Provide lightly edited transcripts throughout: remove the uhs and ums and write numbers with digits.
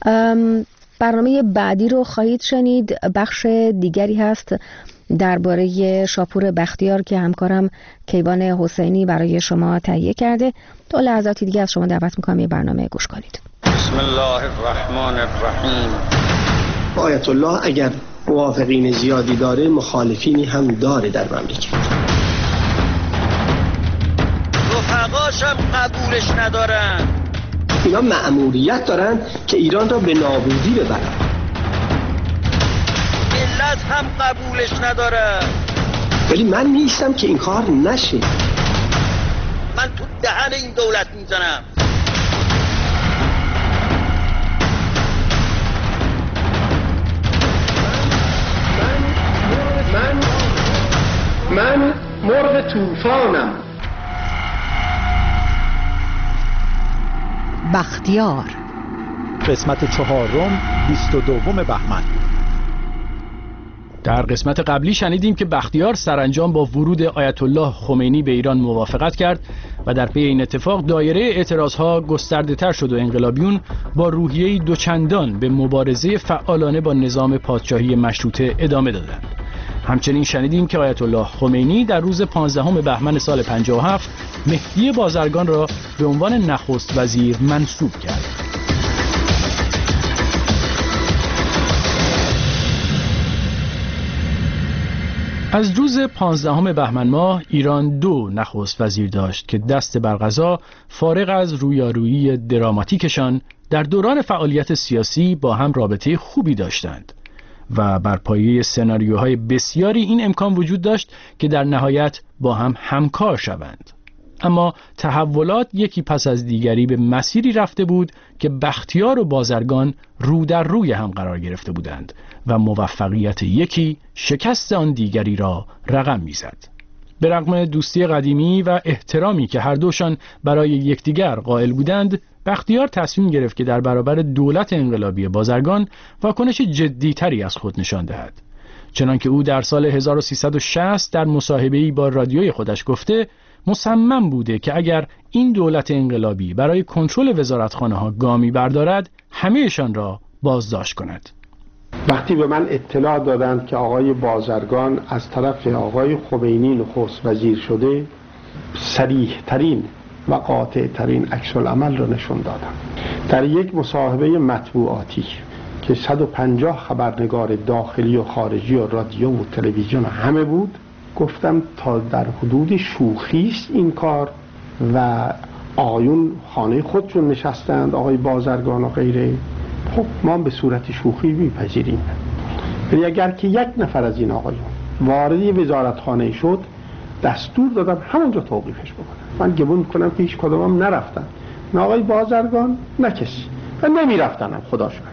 برنامه بعدی رو خواهید شنید. بخش دیگری هست درباره شاپور بختیار که همکارم کیوان حسینی برای شما تهیه کرده. تا لحظاتی دیگه از شما دعوت میکنم یه برنامه گوش کنید. بسم الله الرحمن الرحیم. آیت الله اگر موافقین زیادی داره، مخالفینی هم داره در مملکت. رفقاشم قبولش ندارن. اینا مأموریت دارن که ایران را به نابودی ببرن. ملت هم قبولش نداره. ولی من نیستم که این کار نشه. من تو دهن این دولت میزنم. من مرغ طوفانم. بختیار، قسمت 4 22 بهمن. در قسمت قبلی شنیدیم که بختیار سرانجام با ورود آیت الله خمینی به ایران موافقت کرد و در پی این اتفاق دایره اعتراضها گسترده تر شد و انقلابیون با روحیه‌ای دوچندان به مبارزه فعالانه با نظام پادشاهی مشروطه ادامه دادند. همچنین شنیدیم که آیت الله خمینی در روز 15 بهمن سال 57 مهدی بازرگان را به عنوان نخست وزیر منصوب کرد. از روز 15 بهمن ماه ایران 2 نخست وزیر داشت که دست بر قضا فارغ از رویارویی دراماتیکشان در دوران فعالیت سیاسی با هم رابطه خوبی داشتند و بر پایه سناریوهای بسیاری این امکان وجود داشت که در نهایت با هم همکار شوند. اما تحولات یکی پس از دیگری به مسیری رفته بود که بختیار و بازرگان رو در روی هم قرار گرفته بودند و موفقیت یکی شکست آن دیگری را رقم میزد. به رغم دوستی قدیمی و احترامی که هر دوشان برای یکدیگر قائل بودند، بختیار تصمیم گرفت که در برابر دولت انقلابی بازرگان واکنش جدی‌تری از خود نشان دهد. چنانکه او در سال 1360 در مصاحبه‌ای با رادیوی خودش گفته مصمم بوده که اگر این دولت انقلابی برای کنترل وزارتخانه‌ها گامی بردارد، همه‌شان را بازداشت کند. وقتی به من اطلاع دادند که آقای بازرگان از طرف آقای خمینی نخست وزیر شده، صریح ترین و قاطع ترین عکس العمل را نشون دادم. در یک مصاحبه مطبوعاتی که 150 خبرنگار داخلی و خارجی و رادیو و تلویزیون همه بود، گفتم تا در حدود شوخی است این کار و آقایون خانه خودشون نشستند، آقای بازرگان و غیره، خب ما به صورت شوخی میپذیریم. ولی اگر که یک نفر از این آقایون وارد وزارتخانه شد، دستور دادم همونجا توقیفش بکنم. من گمون کنم که هیچ کدومم نرفتن، نه آقای بازرگان نه کسی، و نمیرفتنم خدا شکر.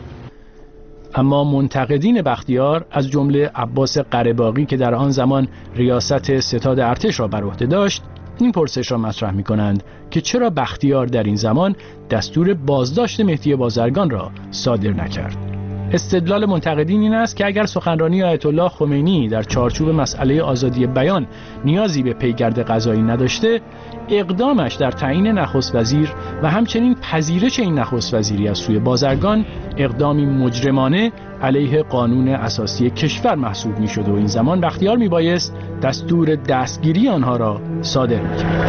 اما منتقدین بختیار از جمله عباس قره‌باغی که در آن زمان ریاست ستاد ارتش را بر عهده داشت، این پرسش را مطرح می‌کنند که چرا بختیار در این زمان دستور بازداشت مهدی بازرگان را صادر نکرد. استدلال منتقدین این است که اگر سخنرانی آیت الله خمینی در چارچوب مسئله آزادی بیان نیازی به پیگرد قضایی نداشته، اقدامش در تعیین نخست وزیر و همچنین پذیرش این نخست وزیری از سوی بازرگان اقدامی مجرمانه علیه قانون اساسی کشور محسوب می‌شد و این زمان بختیار میبایست دستور دستگیری آنها را صادر می‌کرد.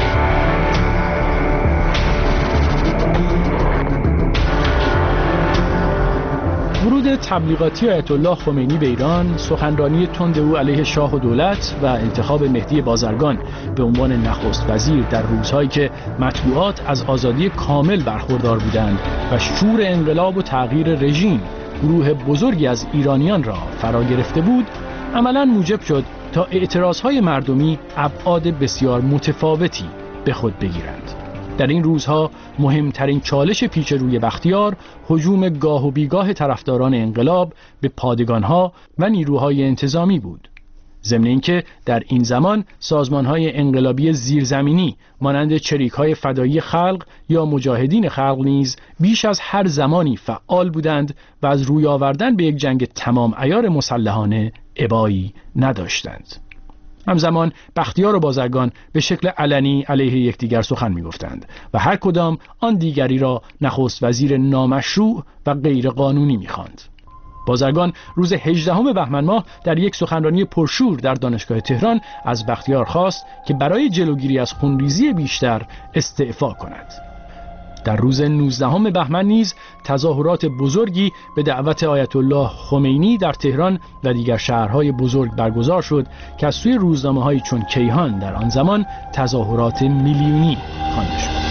ورود تبلیغاتی آیت الله خمینی به ایران، سخنرانی تند او علیه شاه و دولت و انتخاب مهدی بازرگان به عنوان نخست وزیر در روزهایی که مطبوعات از آزادی کامل برخوردار بودند و شور انقلاب و تغییر رژیم گروه بزرگی از ایرانیان را فرا گرفته بود، عملاً موجب شد تا اعتراضهای مردمی ابعاد بسیار متفاوتی به خود بگیرند. در این روزها مهمترین چالش پیش روی بختیار هجوم گاه و بیگاه طرفداران انقلاب به پادگانها و نیروهای انتظامی بود. ضمن اینکه در این زمان سازمانهای انقلابی زیرزمینی مانند چریکهای فدایی خلق یا مجاهدین خلق نیز بیش از هر زمانی فعال بودند و از روی آوردن به یک جنگ تمام عیار مسلحانه ابایی نداشتند. همزمان بختیار و بازرگان به شکل علنی علیه یکدیگر سخن می‌گفتند و هر کدام آن دیگری را نخست وزیر نامشروع و غیر قانونی می‌خواند. بازرگان روز 18 بهمن ماه در یک سخنرانی پرشور در دانشگاه تهران از بختیار خواست که برای جلوگیری از خونریزی بیشتر استعفا کند. در روز 19 بهمن نیز تظاهرات بزرگی به دعوت آیت الله خمینی در تهران و دیگر شهرهای بزرگ برگزار شد که از سوی روزنامه‌هایی چون کیهان در آن زمان تظاهرات میلیونی خوانده شد.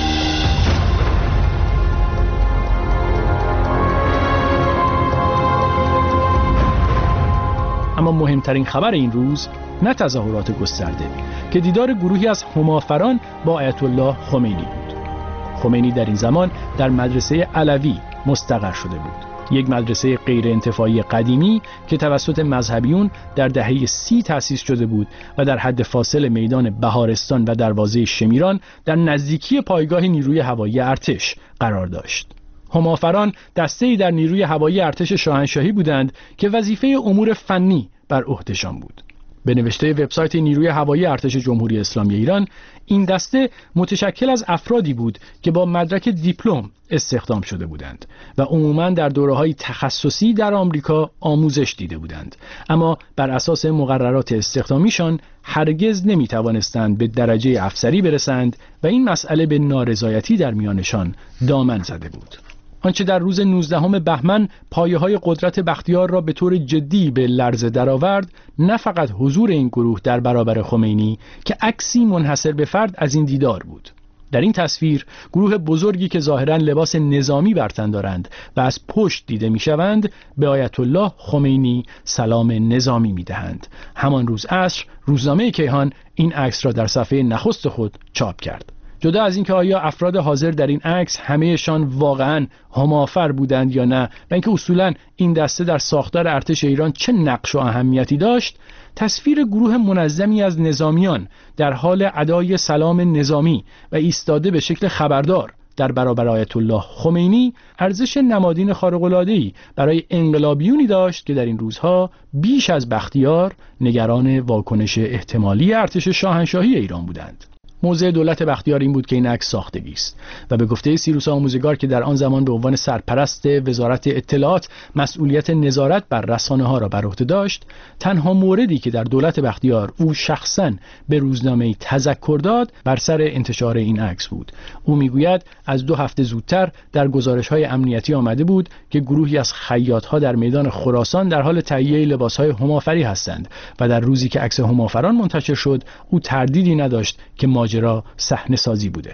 اما مهمترین خبر این روز نه تظاهرات گسترده که دیدار گروهی از همافران با آیت الله خمینی بود. خمینی در این زمان در مدرسه علوی مستقر شده بود، یک مدرسه غیر انتفاعی قدیمی که توسط مذهبیون در دهه 30 تأسیس شده بود و در حد فاصل میدان بهارستان و دروازه شمیران در نزدیکی پایگاه نیروی هوایی ارتش قرار داشت. همافران دسته‌ای در نیروی هوایی ارتش شاهنشاهی بودند که وظیفه امور فنی بر عهدهشان بود. به نوشته وبسایت نیروی هوایی ارتش جمهوری اسلامی ایران، این دسته متشکل از افرادی بود که با مدرک دیپلم استخدام شده بودند و عموماً در دوره‌های تخصصی در آمریکا آموزش دیده بودند، اما بر اساس مقررات استخدامیشان هرگز نمی‌توانستند به درجه افسری برسند و این مسئله به نارضایتی در میانشان دامن زده بود. آنچه در روز 19 بهمن پایه‌های قدرت بختیار را به طور جدی به لرزه درآورد، نه فقط حضور این گروه در برابر خمینی که عکسی منحصر به فرد از این دیدار بود. در این تصویر گروه بزرگی که ظاهراً لباس نظامی بر تن دارند و از پشت دیده می‌شوند، به آیت الله خمینی سلام نظامی می‌دهند. همان روز عصر روزنامه کیهان این عکس را در صفحه نخست خود چاپ کرد. جدا از اینکه آیا افراد حاضر در این عکس همه‌شان واقعاً همافر بودند یا نه و اینکه اصولاً این دسته در ساختار ارتش ایران چه نقش و اهمیتی داشت، تصویر گروه منظمی از نظامیان در حال ادای سلام نظامی و ایستاده به شکل خبردار در برابر آیت الله خمینی ارزش نمادین خارق‌العاده‌ای برای انقلابیونی داشت که در این روزها بیش از بختیار نگران واکنش احتمالی ارتش شاهنشاهی ایران بودند. موضع دولت بختیار این بود که این عکس ساختگی است و به گفته سیروس آموزگار که در آن زمان به عنوان سرپرست وزارت اطلاعات مسئولیت نظارت بر رسانه‌ها را بر عهده داشت، تنها موردی که در دولت بختیار او شخصاً به روزنامه تذکر داد بر سر انتشار این عکس بود. او میگوید از 2 هفته زودتر در گزارش‌های امنیتی آمده بود که گروهی از خیاط‌ها در میدان خراسان در حال تهیه لباس‌های همافری هستند و در روزی که عکس همافران منتشر شد او تردیدی نداشت که ماجرا صحنه سازی بوده.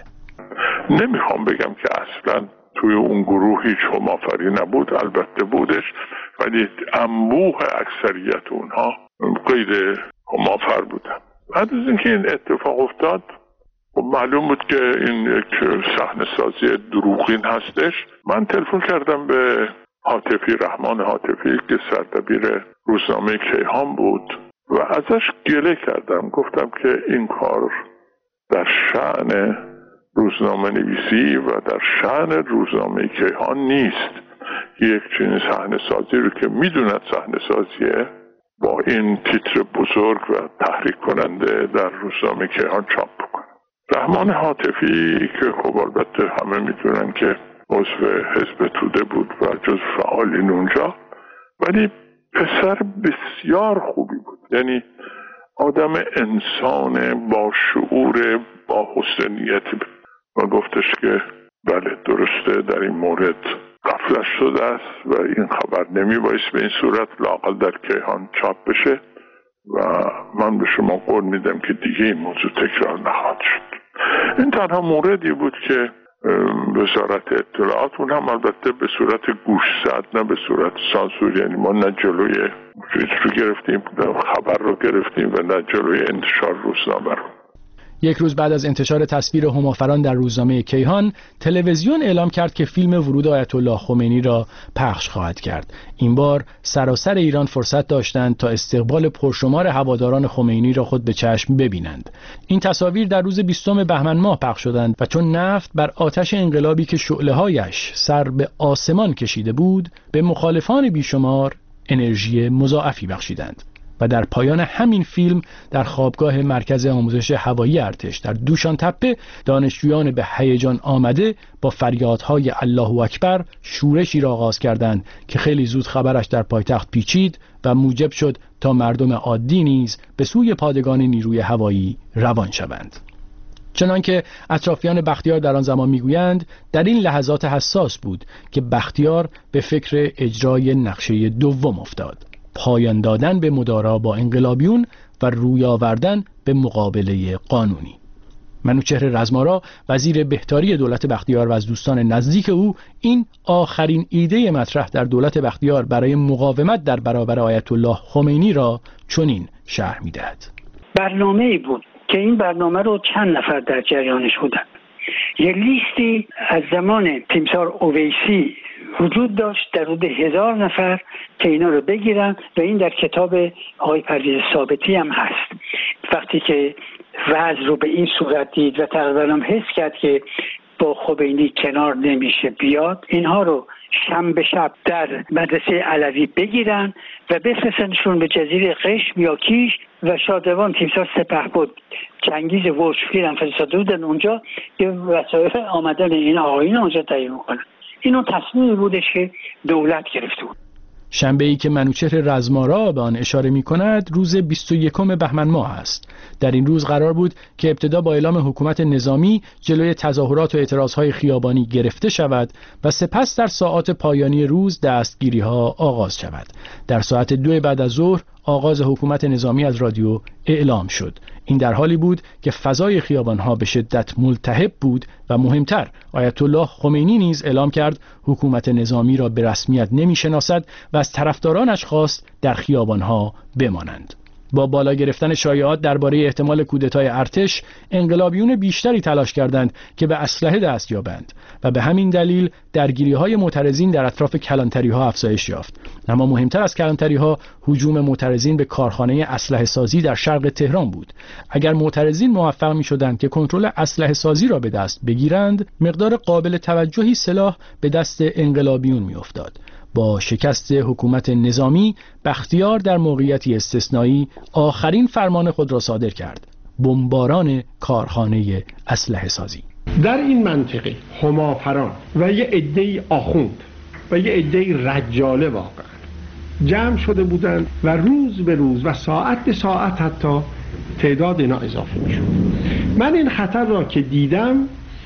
نمیخوام بگم که اصلا توی اون گروه هیچ همافری نبود، البته بودش، ولی انبوه اکثریت اونها غیر همافر بودن. بعد از اینکه این اتفاق افتاد معلوم بود که این یک صحنه سازی دروغین هستش. من تلفن کردم به هاتفی، رحمان هاتفی که سردبیر روزنامه کیهان بود و ازش گله کردم، گفتم که این کار در شأن روزنامه نویسی و در شأن روزنامه کیهان نیست. یک چنین صحنه سازی رو که میدوند صحنه سازیه با این تیتر بزرگ و تحریک کننده در روزنامه کیهان چاپ بکنه. رحمان هاتفی که خب البته همه میدونن که عضو حزب توده بود و جز فعالین اونجا، ولی پسر بسیار خوبی بود، یعنی آدم انسان با شعور، با حسن نیتی، و گفتش که بله درسته در این مورد غفلت شده است و این خبر نمی بایست به این صورت لااقل در کیهان چاپ بشه و من به شما قول میدم که دیگه این موضوع تکرار نخواهد شد. این تنها موردی بود که وزارت اطلاعات، اون هم البته به صورت گوشزد نه به صورت سانسور، یعنی ما نه جلوی رو گرفتیم خبر رو گرفتیم و نه جلوی انتشار روزنامه رو. یک روز بعد از انتشار تصویر همافران در روزنامه کیهان، تلویزیون اعلام کرد که فیلم ورود آیت الله خمینی را پخش خواهد کرد. این بار سراسر ایران فرصت داشتند تا استقبال پرشمار هواداران خمینی را خود به چشم ببینند. این تصاویر در روز 20 بهمن ماه پخش شدند و چون نفت بر آتش انقلابی که شعله‌هایش سر به آسمان کشیده بود، به مخالفان بیشمار انرژی مضاعفی بخشیدند. و در پایان همین فیلم در خوابگاه مرکز آموزش هوایی ارتش در دوشان تپه دانشجویان به هیجان آمده با فریادهای الله اکبر شورشی را آغاز کردند که خیلی زود خبرش در پایتخت پیچید و موجب شد تا مردم عادی نیز به سوی پادگان نیروی هوایی روان شوند. چنانکه اطرافیان بختیار در آن زمان میگویند در این لحظات حساس بود که بختیار به فکر اجرای نقشه دوم افتاد: پایان دادن به مدارا با انقلابیون و روی آوردن به مقابله قانونی. منوچهر رزمارا وزیر بهداری دولت بختیار و از دوستان نزدیک او این آخرین ایده مطرح در دولت بختیار برای مقاومت در برابر آیت الله خمینی را چنین شرح می‌دهد: برنامه‌ای بود که این برنامه رو چند نفر در جریانش بودن. یه لیستی از زمان تیمسار اویسی وجود داشت در حدود 1000 نفر که اینا رو بگیرن و این در کتاب آقای پرویز ثابتی هم هست. وقتی که وضع رو به این صورت دید و تقریبا حس کرد که با خمینی کنار نمیشه بیاد، اینها رو شنبه شب در مدرسه علوی بگیرن و بفرستنشون به جزیره قشم یا کیش و شادروان تیمسار سپهبد چنگیز ورشفیر هم فرستاده بودن اونجا که وسایل آمدن این آقایون اونجا تعیین کنن. اینو تصمیمی بودش که دولت گرفته بود. شنبه‌ای که منوچهر رزمارا به آن اشاره می‌کند روز 21 بهمن ماه است. در این روز قرار بود که ابتدا با اعلام حکومت نظامی جلوی تظاهرات و اعتراضهای خیابانی گرفته شود و سپس در ساعات پایانی روز دستگیری‌ها آغاز شود. در ساعت 2 بعد از ظهر آغاز حکومت نظامی از رادیو اعلام شد. این در حالی بود که فضای خیابان‌ها به شدت ملتهب بود و مهمتر آیت الله خمینی نیز اعلام کرد حکومت نظامی را به رسمیت نمی‌شناسد و از طرفدارانش خواست در خیابان‌ها بمانند. با بالا گرفتن شایعات درباره احتمال کودتای ارتش، انقلابیون بیشتری تلاش کردند که به اسلحه دست یابند و به همین دلیل درگیری‌های معترضین در اطراف کلانتری‌ها افزایش یافت. اما مهمتر از کلانتری‌ها هجوم معترضین به کارخانه اسلحه سازی در شرق تهران بود. اگر معترضین موفق می‌شدند که کنترل اسلحه سازی را به دست بگیرند، مقدار قابل توجهی سلاح به دست انقلابیون می‌افتاد. با شکست حکومت نظامی، بختیار در موقعیتی استثنایی آخرین فرمان خود را صادر کرد: بمباران کارخانه اسلحه سازی. در این منطقه همافران و یه عده‌ای آخوند و یه عده‌ای رجاله واقعا جمع شده بودند و روز به روز و ساعت به ساعت حتی تعداد اینا اضافه میشد. من این خطر را که دیدم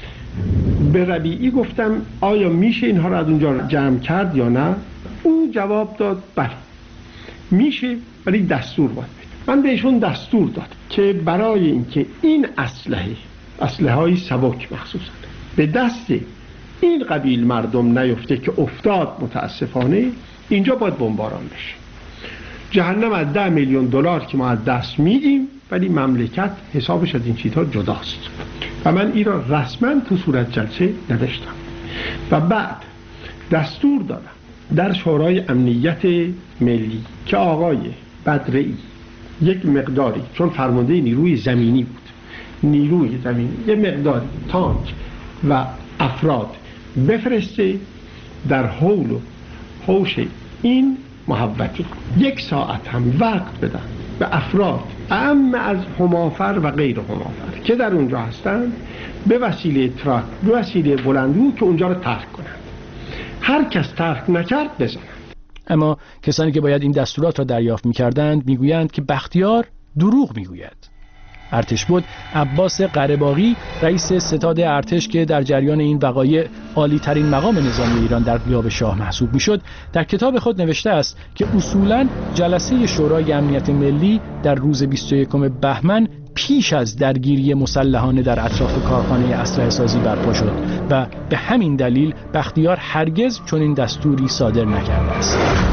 به ربیعی گفتم آیا میشه اینها را از اونجا جمع کرد یا نه؟ او جواب داد بله میشه، ولی دستور باید بده. من بهشون دستور داد که برای اینکه این اسلحه های سبک مخصوصا به دست این قبیل مردم نیفته که افتاد متاسفانه، اینجا باید بمباران بشه. جهنم از 10 میلیون دلار که ما از دست میدیم، ولی مملکت حسابش از این چیزها جداست. و من این را رسما تو صورت جلسه نوشتم و بعد دستور دادم در شورای امنیت ملی که آقای بدرعی یک مقداری، چون فرمانده نیروی زمینی بود، نیروی زمینی یک مقداری تانک و افراد بفرسته در حول و حوش این محوطه. 1 ساعت هم وقت بدن به افراد اعم از همافر و غیر همافر که در اونجا هستند، به وسیله تراک، به وسیله بلندگو که اونجا رو ترک کنند. هر کس ترک نکرد بزنند. اما کسانی که باید این دستورات را دریافت می‌کردند میگویند که بختیار دروغ میگوید. ارتشبد عباس قره‌باغی رئیس ستاد ارتش که در جریان این وقایع عالی ترین مقام نظامی ایران در غیاب شاه محسوب میشد، در کتاب خود نوشته است که اصولاً جلسه شورای امنیت ملی در روز 21 بهمن پیش از درگیری مسلحانه در اطراف کارخانه اسلحه سازی برپا شد و به همین دلیل بختیار هرگز چنین دستوری صادر نکرده است.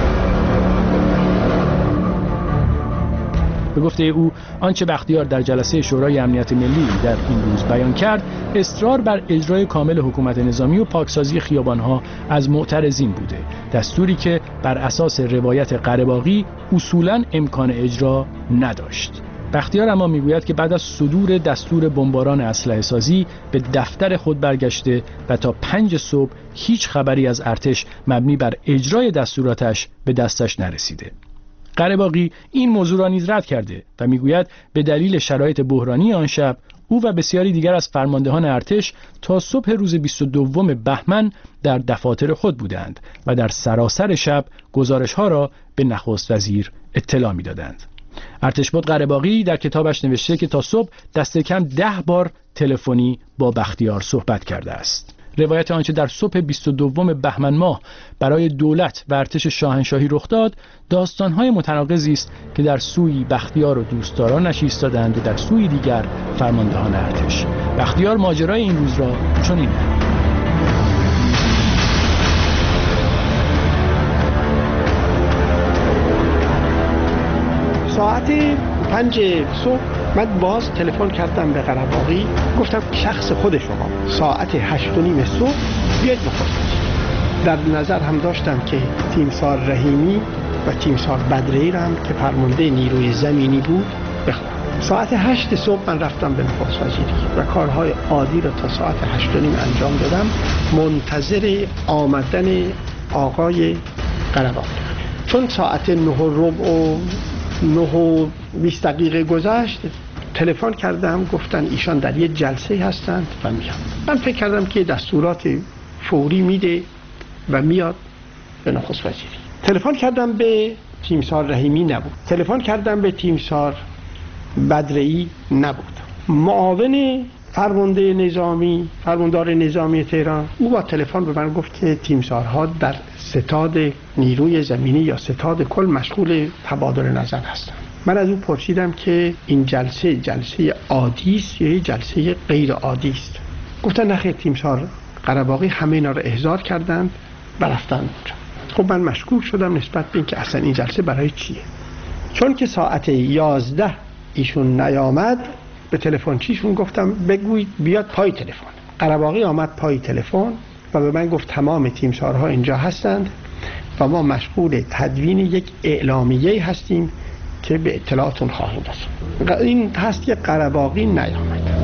به گفته او آنچه بختیار در جلسه شورای امنیت ملی در این روز بیان کرد، اصرار بر اجرای کامل حکومت نظامی و پاکسازی خیابانها از معترضین بوده، دستوری که بر اساس روایت قره‌باغی اصولاً امکان اجرا نداشت. بختیار اما میگوید که بعد از صدور دستور بمباران اسلحه سازی به دفتر خود برگشته و تا 5 صبح هیچ خبری از ارتش مبنی بر اجرای دستوراتش به دستش نرسیده. قره‌باغی این موضوع را نیز رد کرده و میگوید به دلیل شرایط بحرانی آن شب او و بسیاری دیگر از فرماندهان ارتش تا صبح روز 22 بهمن در دفاتر خود بودند و در سراسر شب گزارش‌ها را به نخست وزیر اطلاع می‌دادند. ارتشبد قره‌باغی در کتابش نوشته که تا صبح دست کم 10 بار تلفنی با بختیار صحبت کرده است. روایت آنچه در صبح 22 بهمن ماه برای دولت و ارتش شاهنشاهی رخ داد داستان‌های متناقضی است که در سوی بختیار و دوستدارانش ایستادند و در سوی دیگر فرماندهان ارتش. بختیار ماجرای این روز را چنین ساعت 5 صبح من باز تلفن کردم به قره‌باغی، گفتم شخص خود شما ساعت 8:30 صبح بیاید نخست. در نظر هم داشتم که تیمسار رحیمی و تیمسار بدری را هم که فرمانده نیروی زمینی بود بخوام. ساعت 8 صبح من رفتم به نخست وزیری و کارهای عادی را تا ساعت 8:30 انجام دادم، منتظر آمدن آقای قره‌باغی. چون ساعت 9:20 گذشت تلفن کردم، گفتن ایشان در یه جلسه هستند و میان. من فکر کردم که دستورات فوری میده و میاد به نخست وزیری. تلفن کردم به تیمسار رحیمی نبود، تلفن کردم به تیمسار بدری نبود. معاون فرماندار نظامی تهران او با تلفن به من گفت که تیمسارها در ستاد نیروی زمینی یا ستاد کل مشغول تبادل نظر هستند. من از او پرسیدم که این جلسه عادی است یا جلسه غیر عادی است. گفتن نخیر، تیمسار قره‌باغی همه اینا رو احضار کردند و رفتن اونجا. خب من مشکوک شدم نسبت به اینکه اصلا این جلسه برای چیه. چون که ساعت 11 ایشون نیامد، به تلفن چیشون گفتم بگویید بیاد پای تلفن. قره‌باغی آمد پای تلفن و به من گفت تمام تیمسارها اینجا هستند و ما مشغول تدوین یک اعلامیه هستیم که به اطلاعاتون خواهیم رسوند. این هست که قره‌باغی نیامد.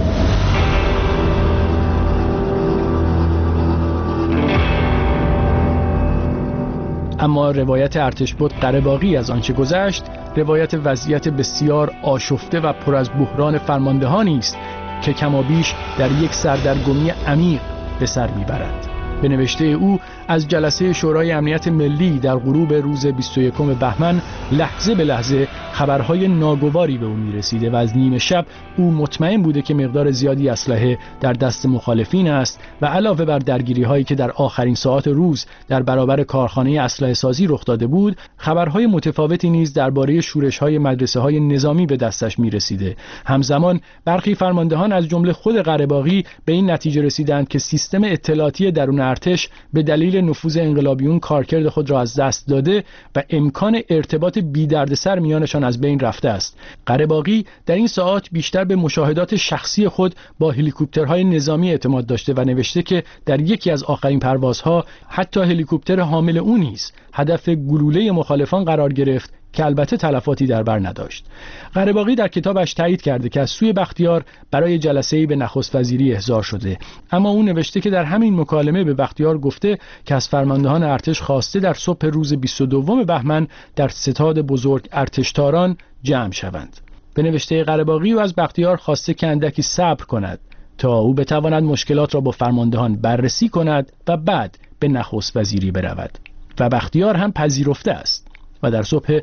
اما روایت ارتشبد قره‌باغی از آنچه گذشت روایت وضعیت بسیار آشفته و پر از بحران فرماندهانی است که کمابیش در یک سردرگمی عمیق به سر میبرد. به نوشته او از جلسه شورای امنیت ملی در غروب روز 21 بهمن لحظه به لحظه خبرهای ناگواری به او میرسیده و از نیمه شب او مطمئن بوده که مقدار زیادی اسلحه در دست مخالفین است و علاوه بر درگیری هایی که در آخرین ساعات روز در برابر کارخانه اسلحه سازی رخ داده بود، خبرهای متفاوتی نیز درباره شورش های مدرسه های نظامی به دستش میرسیده. همزمان برخی فرماندهان از جمله خود قره‌باغی به این نتیجه رسیدند که سیستم اطلاعاتی درون ارتش به دلیل نفوذ انقلابیون کارکرد خود را از دست داده و امکان ارتباط بی دردسر میانشان از بین رفته است. قره‌باغی در این ساعات بیشتر به مشاهدات شخصی خود با هلیکوپترهای نظامی اعتماد داشته و نوشته که در یکی از آخرین پروازها حتی هلیکوپتر حامل او نیز هدف گلوله مخالفان قرار گرفت که البته تلفاتی در بر نداشت. قره‌باغی در کتابش تایید کرده که از سوی بختیار برای جلسه‌ای به نخست وزیری احضار شده، اما او نوشته که در همین مکالمه به بختیار گفته که از فرماندهان ارتش خواسته در صبح روز 22 بهمن در ستاد بزرگ ارتشتاران جمع شوند. به نوشته قره‌باغی او از بختیار خواسته که اندکی صبر کند تا او بتواند مشکلات را با فرماندهان بررسی کند و بعد به نخست وزیری برود و بختیار هم پذیرفته است. و در صبح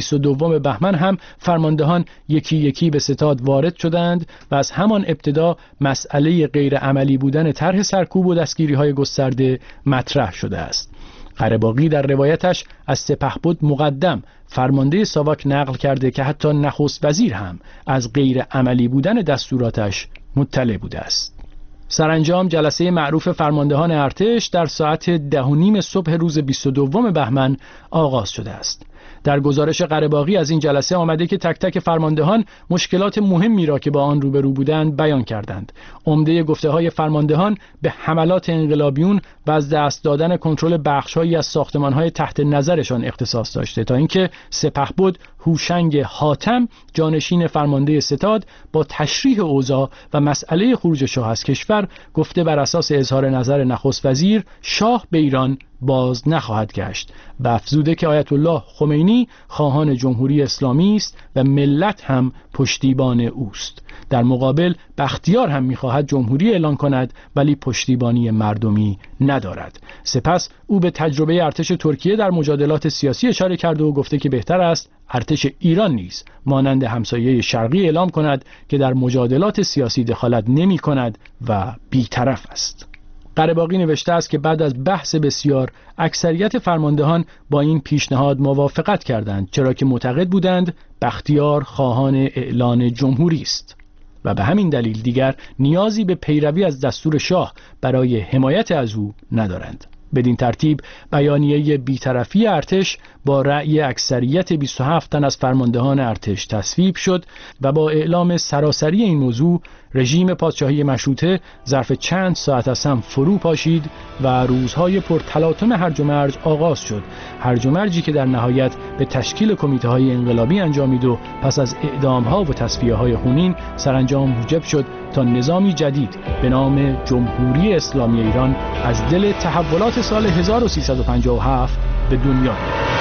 22 بهمن هم فرماندهان یکی یکی به ستاد وارد شدند و از همان ابتدا مسئله غیر عملی بودن طرح سرکوب و دستگیری‌های گسترده مطرح شده است. قره‌باغی در روایتش از سپهبد مقدم فرمانده ساواک نقل کرده که حتی نخست وزیر هم از غیر عملی بودن دستوراتش مطلع بوده است. سرانجام جلسه معروف فرماندهان ارتش در ساعت 10:30 صبح روز 22 بهمن آغاز شده است. در گزارش قره‌باغی از این جلسه آمده که تک تک فرماندهان مشکلات مهمی را که با آن روبرو بودند بیان کردند. عمده گفته‌های فرماندهان به حملات انقلابیون و از دست دادن کنترل بخش‌هایی از ساختمان‌های تحت نظرشان اختصاص داشته تا اینکه سپهبد هوشنگ حاتم جانشین فرمانده ستاد با تشریح اوضاع و مسئله خروج شاه از کشور گفته بر اساس اظهار نظر نخست وزیر شاه به ایران باز نخواهد گشت و افزوده که آیت الله خمینی خواهان جمهوری اسلامی است و ملت هم پشتیبان اوست. در مقابل بختیار هم می‌خواهد جمهوری اعلان کند ولی پشتیبانی مردمی ندارد. سپس او به تجربه ارتش ترکیه در مجادلات سیاسی اشاره کرده و گفته که بهتر است ارتش ایران نیز مانند همسایه شرقی اعلام کند که در مجادلات سیاسی دخالت نمی کند و بی‌طرف است. قره‌باقی نوشته است که بعد از بحث بسیار اکثریت فرماندهان با این پیشنهاد موافقت کردند، چرا که معتقد بودند بختیار خواهان اعلان جمهوری است و به همین دلیل دیگر نیازی به پیروی از دستور شاه برای حمایت از او ندارند. بدین ترتیب بیانیه بی‌طرفی ارتش با رأی اکثریت 27 تن از فرماندهان ارتش تصویب شد و با اعلام سراسری این موضوع رژیم پادشاهی مشروطه ظرف چند ساعت از هم فرو پاشید و روزهای پرتلاطم هرج و مرج آغاز شد. هرج و مرجی که در نهایت به تشکیل کمیته‌های انقلابی انجامید و پس از اعدام‌ها و تصفیه‌های خونین سرانجام موجب شد تا نظامی جدید به نام جمهوری اسلامی ایران از دل تحولات سال 1357 به دنیا آمد.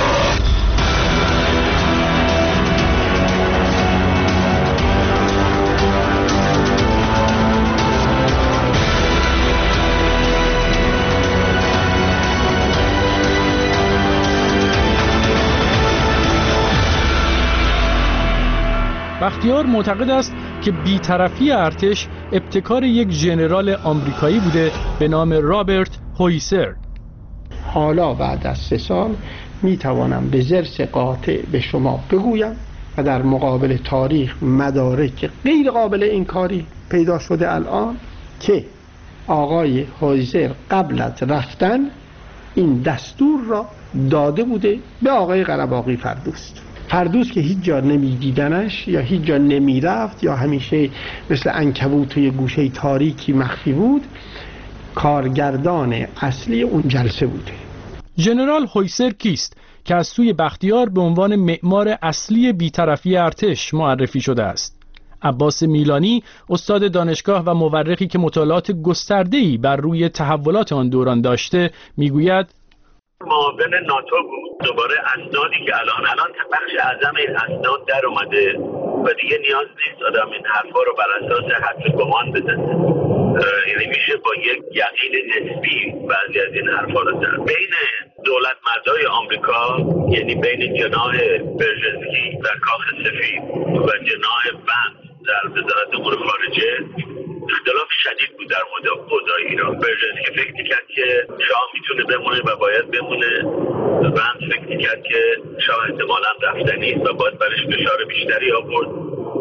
بختیار معتقد است که بی‌طرفی ارتش ابتکار یک ژنرال آمریکایی بوده به نام رابرت هویسر. حالا بعد از 3 سال می توانم به ضرس قاطع به شما بگویم و در مقابل تاریخ مدارک غیر قابل انکاری پیدا شده الان که آقای هویسر قبل از رفتن این دستور را داده بوده به آقای قره‌باقی فردوس که هیچ جا نمی دیدنش یا هیچ جا نمی رفت یا همیشه مثل عنکبوت توی گوشه تاریکی مخفی بود، کارگردان اصلی اون جلسه بوده. ژنرال هویسر کیست که از سوی بختیار به عنوان معمار اصلی بی‌طرفی ارتش معرفی شده است؟ عباس میلانی، استاد دانشگاه و مورخی که مطالعات گسترده‌ای بر روی تحولات آن دوران داشته، میگوید معاون ناتو بود. دوباره اسنادی که الان بخش اعظم این اسناد در اومده و دیگه نیاز نیست آدم این حرفا رو بر اساس حدس گمان بزنه، یعنی میشه با یک یقین نسبی بعضی از این حرفا رو زد. بین دولت مردای آمریکا، یعنی بین جناح برژنسکی در کاخ سفید و جناح ونس در وزارت امور خارجه اختلاف شدید بود در مورد اوضاع ایران. برژنسکی فکر می‌کرد که شاه میتونه بمونه و باید بمونه، ونس فکر می‌کرد که شاه احتمالاً رفتنی است و باید برش فشار بیشتری آورد.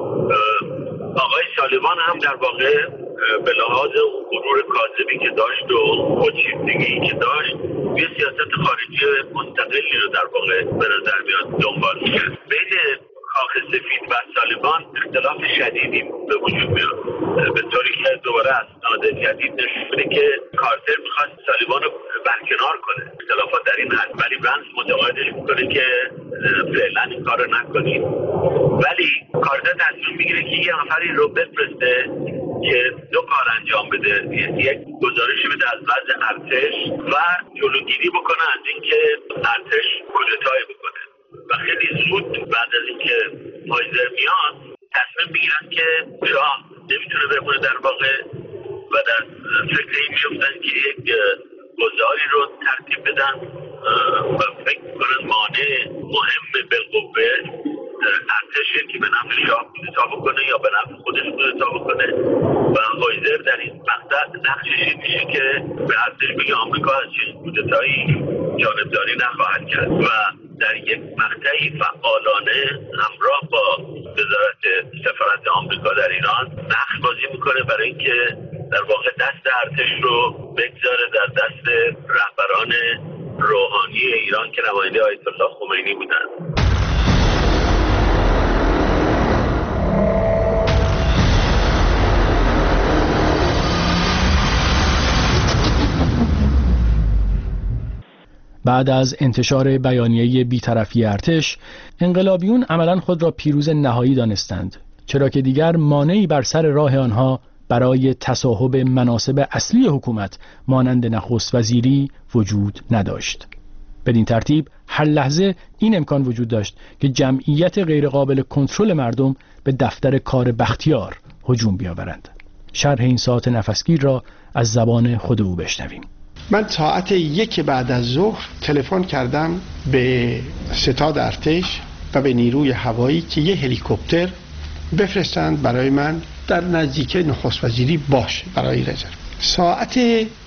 آقای سالیوان هم در واقع به لحاظ اون غرور کاذبی که داشت و خودشیفتگی که داشت یه سیاست خارجی مستقلی رو در واقع به نظر میاد دنبال می‌کرد. بین کاخ سفید و سالیوان اختلاف شدیدی به وجود میاد، به طوری که دوباره اسناد جدید نشون میده که کارتر میخواست سالیوان رو برکنار کنه. اختلافات در این حد، ولی ونس متقاعدش میکنه که فعلا این کار رو نکنید. ولی کارتر تصمیم میگیره که یه نفری رو بفرسته که 2 کار انجام بده، یک گزارشی بده از وضع ارتش و جلوگیری بکنه از اینکه ارتش کودتایی بکنه. و خیلی زود بعد از اینکه هویسر میاد تصمیم میگیرن که شاه نمیتونه بمونه در واقع و در فکر این میفتن که یک گزاری رو ترتیب بدن و فکر میکنن مانع مهم بالقوه ارتشه که به نفع شاه کودتا بکنه یا به نفع خودش کودتا بکنه و هویسر در این مقطع نقشش این میشه که به ارتش بگه آمریکا از چیز کودتایی جانبداری نخواهد کرد و در یک مقطعی فعالانه همراه با وزارت سفارت آمریکا در ایران نقش بازی میکنه برای اینکه در واقع دست ارتش رو بگذاره در دست رهبران روحانی ایران که نماینده آیت الله خمینی بودن. بعد از انتشار بیانیه بی‌طرفی ارتش، انقلابیون عملاً خود را پیروز نهایی دانستند، چرا که دیگر مانعی بر سر راه آنها برای تصاحب مناصب اصلی حکومت مانند نخست وزیری وجود نداشت. بدین ترتیب هر لحظه این امکان وجود داشت که جمعیت غیرقابل کنترل مردم به دفتر کار بختیار هجوم بیاورند. شرح این ساعت نفسگیر را از زبان خود او بشنویم. من ساعت 1 بعد از ظهر تلفن کردم به ستاد ارتش و به نیروی هوایی که یه هلیکوپتر بفرستند برای من در نزدیک نخست وزیری باشه برای رزرو. ساعت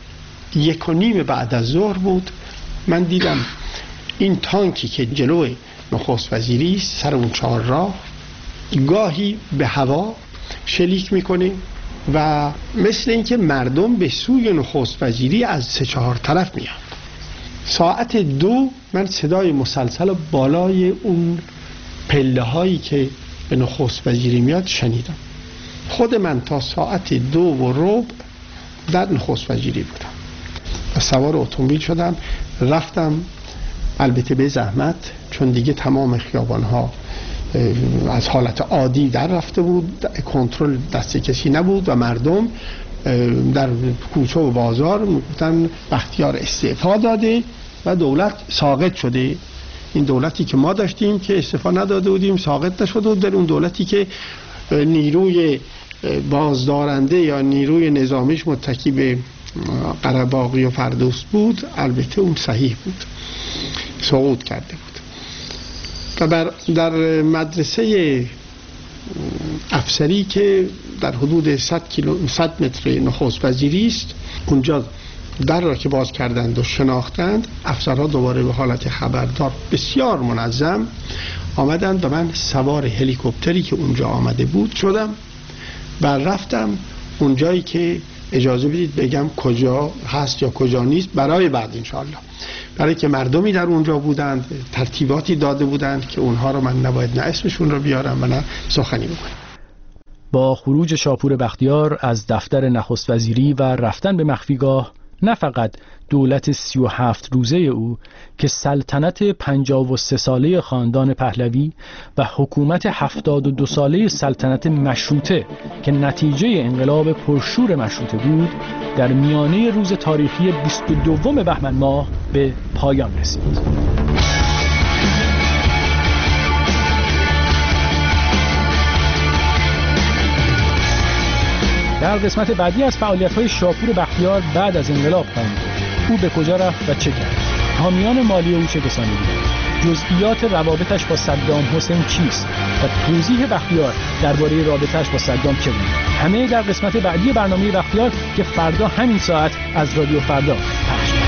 1:30 بعد از ظهر بود. من دیدم این تانکی که جلوی نخست وزیری سر اون چهارراه گاهی به هوا شلیک میکنه و مثل اینکه مردم به سوی نخست وزیری از 3-4 طرف میاد. ساعت 2 من صدای مسلسل بالای اون پله هایی که به نخست وزیری میاد شنیدم. خود من تا ساعت 2:15 در نخست وزیری بودم و سوار اتومبیل شدم رفتم، البته به زحمت، چون دیگه تمام خیابان ها از حالت عادی در رفته بود، کنترل دست کسی نبود و مردم در کوچه و بازار میگفتن بختیار استعفا داده و دولت ساقط شده. این دولتی که ما داشتیم که استعفا نداده بودیم ساقط نشده بود، در اون دولتی که نیروی بازدارنده یا نیروی نظامیش متکی به قره‌باغی و فردوس بود، البته اون صحیح بود، سقوط کرده بود. و در مدرسه افسری که در حدود 100 متر نخست وزیری است، اونجا در را که باز کردند و شناختند، افسرها دوباره به حالت خبردار بسیار منظم آمدند و من سوار هلیکوپتری که اونجا آمده بود شدم و رفتم اونجایی که اجازه بدید بگم کجا هست یا کجا نیست برای بعد انشاءالله، برای که مردمی در اونجا بودند، ترتیباتی داده بودند که اونها رو من نباید نه اسمشون رو بیارم و نه سخنی بکنم. با خروج شاپور بختیار از دفتر نخست وزیری و رفتن به مخفیگاه، نه فقط دولت 37 روزه او که سلطنت 53 ساله خاندان پهلوی و حکومت 72 ساله سلطنت مشروطه که نتیجه انقلاب پرشور مشروطه بود، در میانه روز تاریخی 22 بهمن ماه به پایان رسید. در قسمت بعدی از فعالیت‌های شاپور بختیار بعد از انقلاب خواهیم گفت. او به کجا رفت و چه کرد؟ حامیان مالی او چه کسانی بودند؟ جزئیات روابطش با صدام حسین چیست؟ و توضیح بختیار درباره رابطش با صدام چه بود؟ همه در قسمت بعدی برنامه بختیار که فردا همین ساعت از رادیو فردا پخش